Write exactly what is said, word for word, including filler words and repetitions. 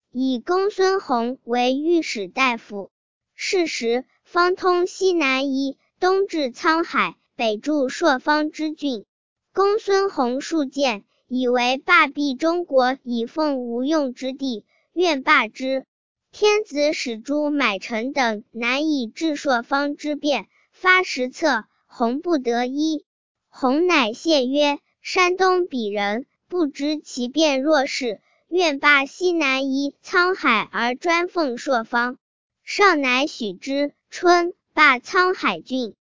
以公孙弘为御史大夫。是时，方通西南夷，东至沧海，北筑朔方之郡。公孙弘数谏，以为霸庇中国，以奉无用之地，愿罢之。天子使诸买臣等难以治朔方之变，发十策，弘不得一。弘乃谢曰：山东鄙人，不知其变若是，愿罢西南夷、沧海而专奉朔方。上乃许之。春，罢沧海郡。